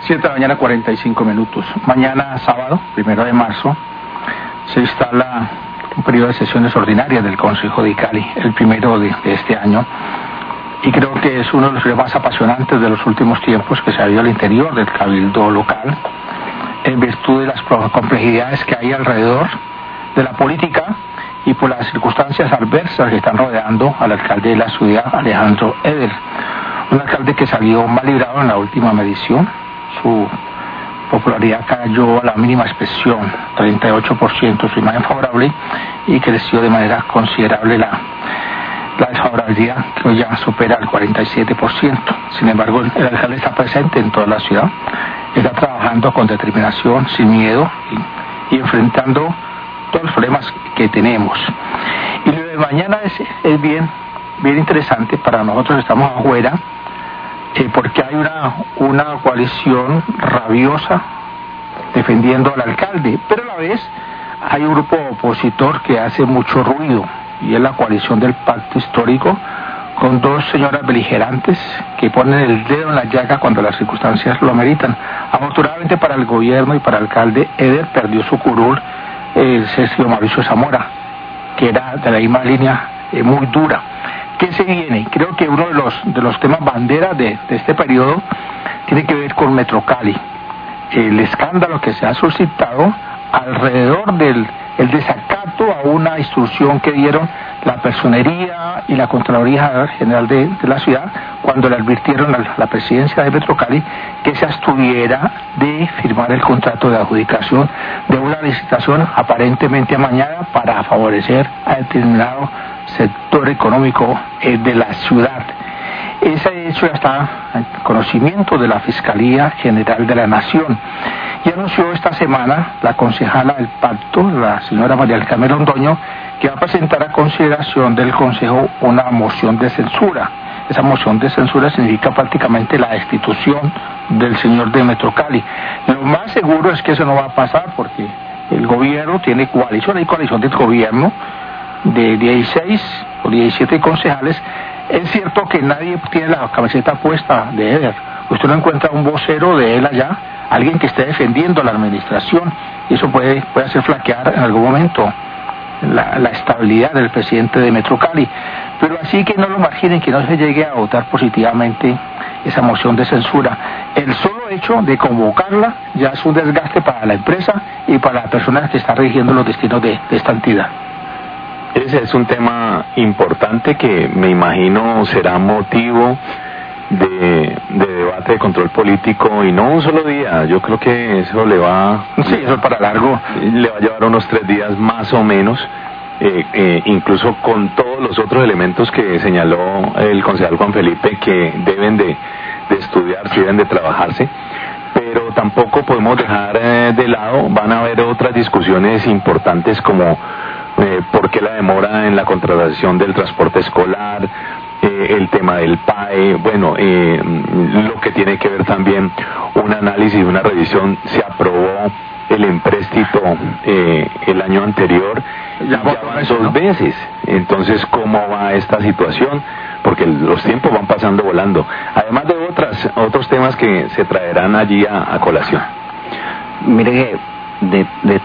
7 de la mañana, 45 minutos. Mañana, sábado, 1 de marzo, se instala un periodo de sesiones ordinarias del Consejo de Cali, el primero de este año, y creo que es uno de los periodos más apasionantes de los últimos tiempos que se ha vivido al interior del cabildo local, en virtud de las complejidades que hay alrededor de la política y por las circunstancias adversas que están rodeando al alcalde de la ciudad, Alejandro Eder, un alcalde que salió mal librado en la última medición. Su popularidad cayó a la mínima expresión, 38% su imagen favorable, y creció de manera considerable la desfavorabilidad, que hoy ya supera el 47%. Sin embargo, el alcalde está presente en toda la ciudad, está trabajando con determinación, sin miedo, y enfrentando todos los problemas que tenemos. Y lo de mañana es bien interesante. Para nosotros estamos afuera, porque hay una coalición rabiosa defendiendo al alcalde, pero a la vez hay un grupo opositor que hace mucho ruido, y es la coalición del Pacto Histórico, con dos señoras beligerantes que ponen el dedo en la llaga cuando las circunstancias lo ameritan. Afortunadamente para el gobierno y para el alcalde Eder, perdió su curul el Sergio Mauricio Zamora, que era de la misma línea, muy dura. ¿Qué se viene? Creo que uno de los temas bandera de este periodo tiene que ver con Metro Cali. El escándalo que se ha suscitado alrededor del desacato a una instrucción que dieron la Personería y la Contraloría General de la ciudad, cuando le advirtieron a la presidencia de Metro Cali que se abstuviera de firmar el contrato de adjudicación de una licitación aparentemente amañada para favorecer a determinado sector económico de la ciudad. Ese hecho ya está en conocimiento de la Fiscalía General de la Nación, y anunció esta semana la concejala del pacto, la señora María del Carmen Londoño, que va a presentar a consideración del Consejo una moción de censura. Esa moción de censura significa prácticamente la destitución del señor de Metro Cali. Lo más seguro es que eso no va a pasar, porque el gobierno tiene coalición, hay coalición del gobierno de 16 o 17 concejales. Es cierto que nadie tiene la camiseta puesta de Eder. Usted no encuentra un vocero de él allá, alguien que esté defendiendo la administración, y eso puede hacer flaquear en algún momento la estabilidad del presidente de Metro Cali. Pero así que no lo marginen, que no se llegue a votar positivamente esa moción de censura. El solo hecho de convocarla ya es un desgaste para la empresa y para la persona que está rigiendo los destinos de esta entidad. Ese es un tema importante que me imagino será motivo de debate, de control político, y no un solo día. Yo creo que eso le va... Sí, eso es para largo. Le va a llevar unos 3 días más o menos, incluso con todos los otros elementos que señaló el concejal Juan Felipe, que deben de estudiarse, deben de trabajarse. Pero tampoco podemos dejar de lado, van a haber otras discusiones importantes como por qué la demora en la contratación del transporte escolar, el tema del PAE, bueno, lo que tiene que ver también un análisis, una revisión. Se aprobó el empréstito el año anterior, ya van 2 veces. Entonces, ¿cómo va esta situación? Porque los tiempos van pasando volando, además de otros temas que se traerán allí a colación. Mire que de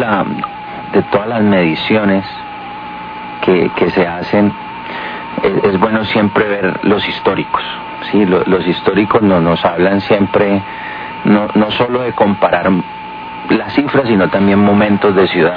todas las mediciones que se hacen, es bueno siempre ver los históricos, ¿sí? Los históricos nos hablan siempre, no solo de comparar las cifras, sino también momentos de ciudad.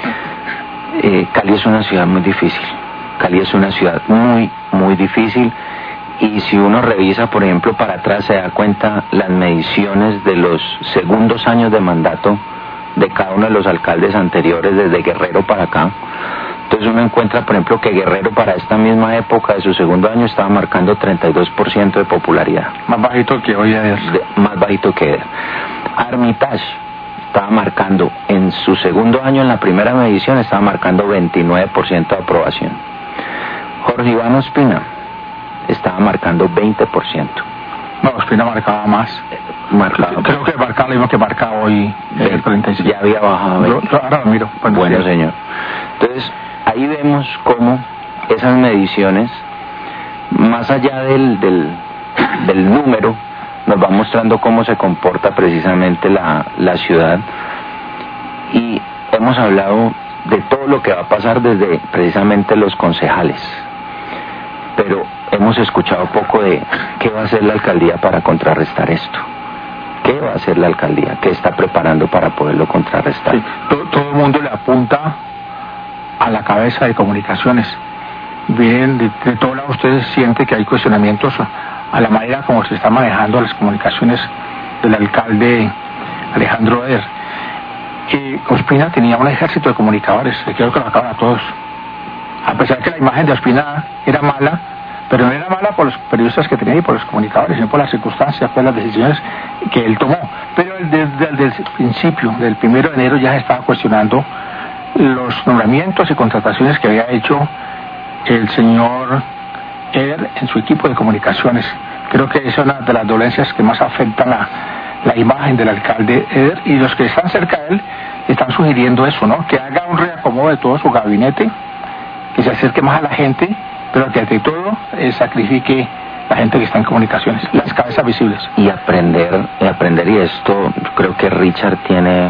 Cali es una ciudad muy difícil. Cali es una ciudad muy, muy difícil, y si uno revisa, por ejemplo, para atrás, se da cuenta las mediciones de los segundos años de mandato de cada uno de los alcaldes anteriores, desde Guerrero para acá. Entonces uno encuentra, por ejemplo, que Guerrero para esta misma época de su segundo año estaba marcando 32% de popularidad. Más bajito que hoy Eder. Más bajito que Eder. Armitage estaba marcando, en su segundo año, en la primera medición, estaba marcando 29% de aprobación. Jorge Iván Ospina estaba marcando 20%. No, Ospina marcaba más. Creo que marcaba lo mismo que marca hoy el 35. Ya había bajado a 20. Ahora lo miro. Bueno, señor. Entonces, ahí vemos cómo esas mediciones, más allá del número, nos va mostrando cómo se comporta precisamente la ciudad, y hemos hablado de todo lo que va a pasar desde precisamente los concejales, pero hemos escuchado poco de qué va a hacer la alcaldía para contrarrestar esto. ¿Qué va a hacer la alcaldía? ¿Qué está preparando para poderlo contrarrestar? Sí, todo el mundo le apunta a la cabeza de comunicaciones. Bien, de todo lado ustedes sienten que hay cuestionamientos a la manera como se están manejando las comunicaciones del alcalde Alejandro Eder. Ospina tenía un ejército de comunicadores, le quiero que lo acaban a todos. A pesar que la imagen de Ospina era mala, pero no era mala por los periodistas que tenía y por los comunicadores, sino por las circunstancias, por las decisiones que él tomó. Pero desde el principio, del 1 de enero, ya se estaba cuestionando los nombramientos y contrataciones que había hecho el señor Eder en su equipo de comunicaciones. Creo que es una de las dolencias que más afectan la imagen del alcalde Eder, y los que están cerca de él están sugiriendo eso, ¿no? Que haga un reacomodo de todo su gabinete, que se acerque más a la gente, pero que ante todo sacrifique la gente que está en comunicaciones, las cabezas visibles. Y aprender, y esto creo que Richard tiene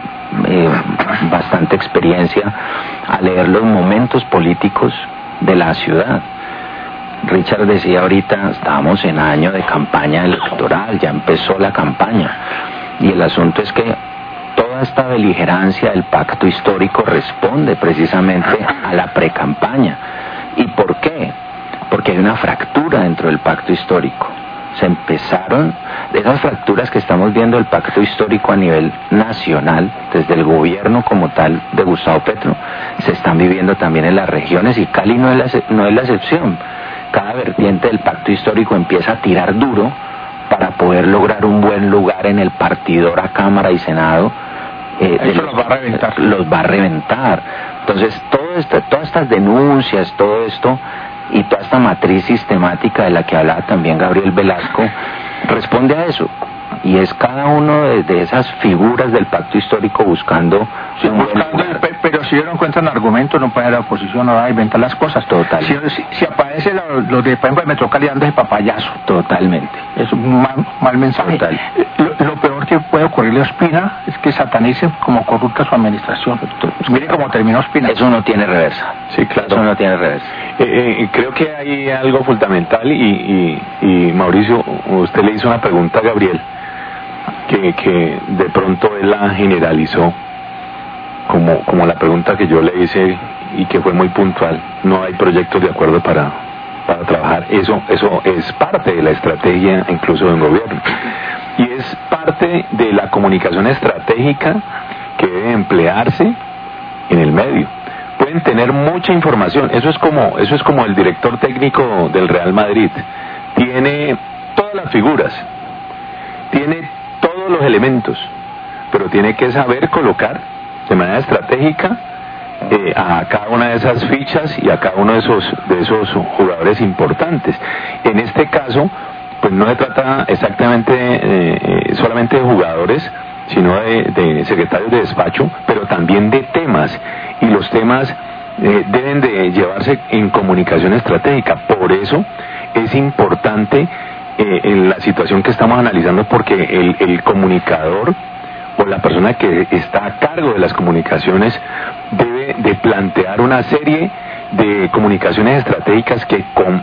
bastante experiencia a leer los momentos políticos de la ciudad. Richard decía ahorita, estábamos en año de campaña electoral, ya empezó la campaña, y el asunto es que toda esta beligerancia del pacto histórico responde precisamente a la precampaña. ¿Y por qué? Porque hay una fractura dentro del pacto histórico. Se empezaron, de esas fracturas que estamos viendo del pacto histórico a nivel nacional, desde el gobierno como tal de Gustavo Petro, se están viviendo también en las regiones, y Cali no es la excepción. Cada vertiente del pacto histórico empieza a tirar duro para poder lograr un buen lugar en el partidor a Cámara y Senado. Eso los va a reventar. Los va a reventar. Entonces, todas estas denuncias, todo esto, y toda esta matriz sistemática de la que hablaba también Gabriel Velasco, responde a eso. Y es cada uno de esas figuras del pacto histórico buscando pero si ellos no encuentran argumentos, no pueden ir a la oposición, no van a inventar las cosas. Total. Si aparece los de, por ejemplo, de Metrocali dándose papayazo. Totalmente. Es un mal mensaje. Total. Lo peor que puede ocurrirle a Ospina es que satanicen como corrupta su administración. Mire cómo terminó Ospina. Eso no tiene reversa. Sí, claro. Eso no tiene reversa. Creo que hay algo fundamental, y Mauricio, usted le hizo una pregunta a Gabriel, que de pronto él la generalizó como la pregunta que yo le hice, y que fue muy puntual. No hay proyectos de acuerdo para trabajar. Eso es parte de la estrategia incluso de un gobierno, y es parte de la comunicación estratégica que debe emplearse en el medio. Pueden tener mucha información, eso es como el director técnico del Real Madrid. Tiene todas las figuras, tiene todos los elementos, pero tiene que saber colocar de manera estratégica a cada una de esas fichas y a cada uno de esos jugadores importantes. En este caso, pues no se trata exactamente solamente de jugadores, sino de secretarios de despacho, pero también de temas, y los temas deben de llevarse en comunicación estratégica. Por eso es importante en la situación que estamos analizando, porque el comunicador o la persona que está a cargo de las comunicaciones debe de plantear una serie de comunicaciones estratégicas que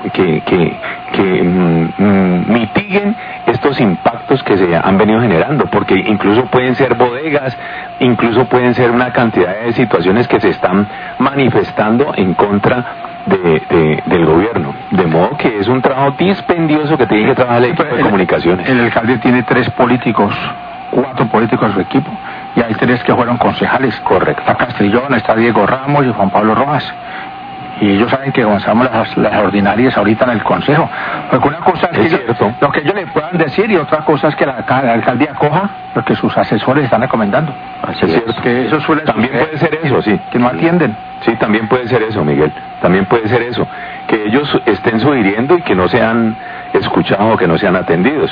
mitiguen estos impactos que se han venido generando, porque incluso pueden ser bodegas, incluso pueden ser una cantidad de situaciones que se están manifestando en contra del gobierno, de modo que es un trabajo dispendioso que tiene que trabajar el equipo de comunicaciones. El alcalde tiene 4 políticos en su equipo, y hay 3 que fueron concejales. Correcto. Está Castrillón, está Diego Ramos y Juan Pablo Rojas, y ellos saben que comenzamos las ordinarias ahorita en el consejo, porque una cosa es que lo que ellos le puedan decir, y otra cosa es que la alcaldía coja lo que sus asesores están recomendando. Así es cierto. Que eso suele también puede ser eso, sí, que no atienden. Sí, también puede ser eso, Miguel, también puede ser eso, que ellos estén sugiriendo y que no sean escuchados o que no sean atendidos,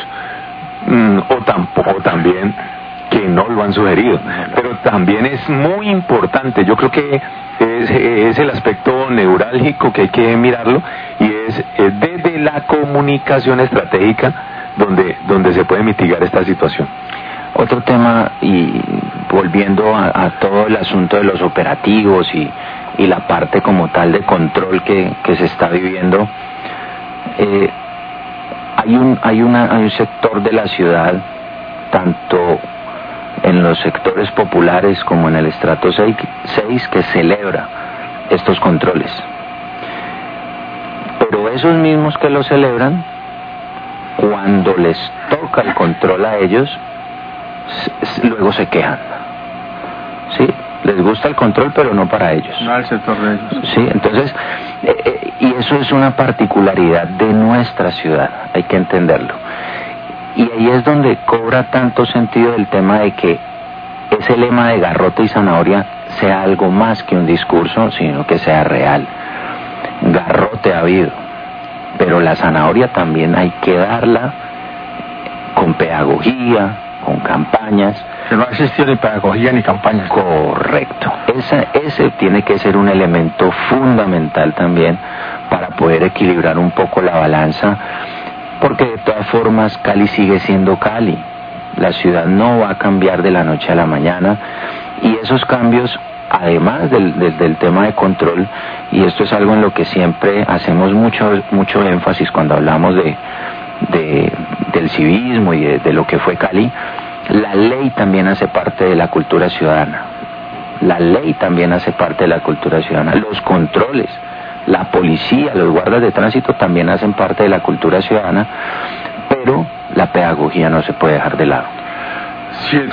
o también que no lo han sugerido. Pero también es muy importante, yo creo que es el aspecto neurálgico que hay que mirarlo, y es desde la comunicación estratégica donde se puede mitigar esta situación. Otro tema, y volviendo a todo el asunto de los operativos y la parte como tal de control que se está viviendo, hay un sector de la ciudad, tanto en los sectores populares como en el estrato 6, que celebra estos controles. Pero esos mismos que lo celebran, cuando les toca el control a ellos, luego se quejan. ¿Sí? Les gusta el control, pero no para ellos. No al sector de ellos. Sí, entonces, y eso es una particularidad de nuestra ciudad, hay que entenderlo. Y ahí es donde cobra tanto sentido el tema de que ese lema de garrote y zanahoria sea algo más que un discurso, sino que sea real. Garrote ha habido, pero la zanahoria también hay que darla con pedagogía, con campañas. Que no ha existido ni pedagogía ni campañas. Correcto. Ese tiene que ser un elemento fundamental también para poder equilibrar un poco la balanza, porque de todas formas Cali sigue siendo Cali. La ciudad no va a cambiar de la noche a la mañana, y esos cambios, además del tema de control, y esto es algo en lo que siempre hacemos mucho énfasis cuando hablamos del civismo y de lo que fue Cali, la ley también hace parte de la cultura ciudadana. La ley también hace parte de la cultura ciudadana. Los controles, la policía, los guardas de tránsito también hacen parte de la cultura ciudadana, pero la pedagogía no se puede dejar de lado.